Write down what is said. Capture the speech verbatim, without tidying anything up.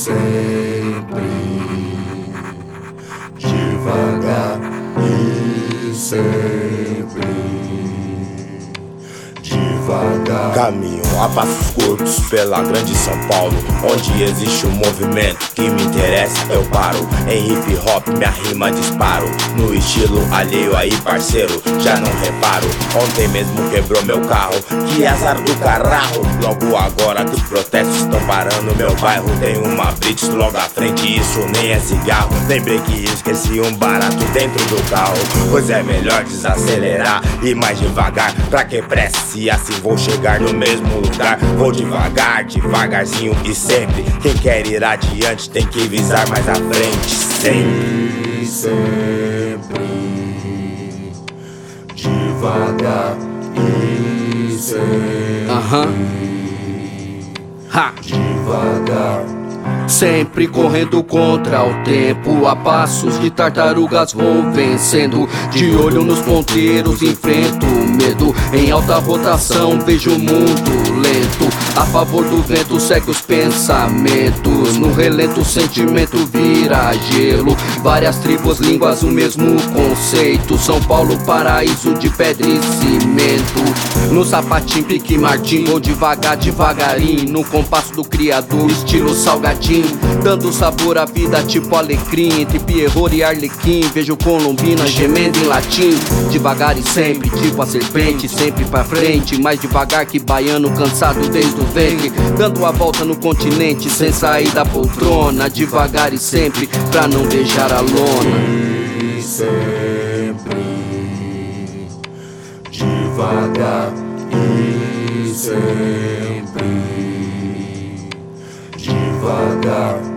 sempre, devagar e sempre, devagar. Caminho a passos curtos pela grande São Paulo, onde existe um movimento que me interessa, eu paro. Em hip hop minha rima disparo, no estilo alheio aí parceiro, já não reparo. Ontem mesmo quebrou meu carro, que azar do caralho. Logo agora que os protestos estão parando meu bairro, tem uma blitz logo à frente, isso nem é cigarro. Lembrei que esqueci um barato dentro do carro, pois é melhor desacelerar e mais devagar. Pra que pressa, se assim vou chegar no mesmo lugar. Vou devagar, devagarzinho e sempre. Quem quer ir adiante tem que visar mais à frente. Sempre, sempre, devagar e sempre, Aham. Ha. devagar. Sempre correndo contra o tempo, a passos de tartarugas vou vencendo. De olho nos ponteiros enfrento o medo, em alta rotação vejo o mundo lento. A favor do vento segue os pensamentos, no relento o sentimento vira gelo. Várias tribos, línguas, o mesmo conceito. São Paulo, paraíso de pedra e cimento. No sapatinho, pique Martim, vou devagar, devagarinho, no compasso do criador, estilo salgadinho, dando sabor à vida tipo alecrim. Entre Pierrot e Arlequim, vejo Colombina gemendo em latim. Devagar e sempre, tipo a serpente, sempre pra frente, mais devagar que baiano cansado desde o ventre, dando a volta no continente sem sair da poltrona. Devagar e sempre, pra não beijar a lona. E sempre, devagar e sempre, devagar.